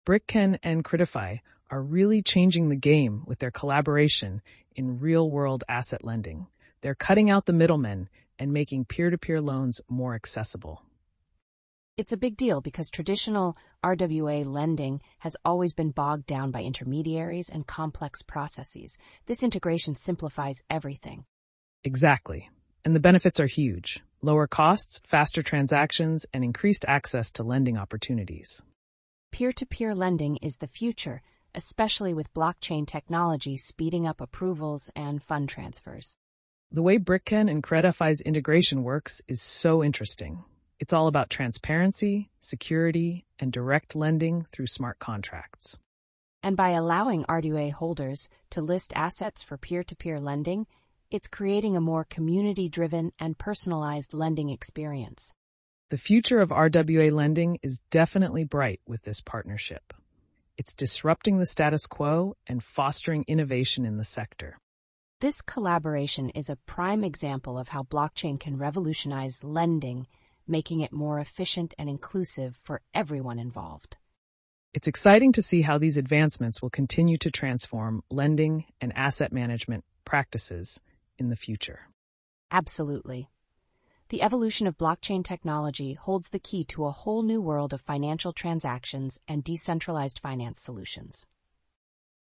Brickken and Critify are really changing the game with their collaboration in real-world asset lending. They're cutting out the middlemen and making peer-to-peer loans more accessible. It's a big deal because traditional RWA lending has always been bogged down by intermediaries and complex processes. This integration simplifies everything. Exactly. And the benefits are huge. Lower costs, faster transactions, and increased access to lending opportunities. Peer-to-peer lending is the future, especially with blockchain technology speeding up approvals and fund transfers. The way Brickken and Critify's integration works is so interesting. It's all about transparency, security, and direct lending through smart contracts. And by allowing RWA holders to list assets for peer-to-peer lending, it's creating a more community-driven and personalized lending experience. The future of RWA lending is definitely bright with this partnership. It's disrupting the status quo and fostering innovation in the sector. This collaboration is a prime example of how blockchain can revolutionize lending, making it more efficient and inclusive for everyone involved. It's exciting to see how these advancements will continue to transform lending and asset management practices in the future. Absolutely. The evolution of blockchain technology holds the key to a whole new world of financial transactions and decentralized finance solutions.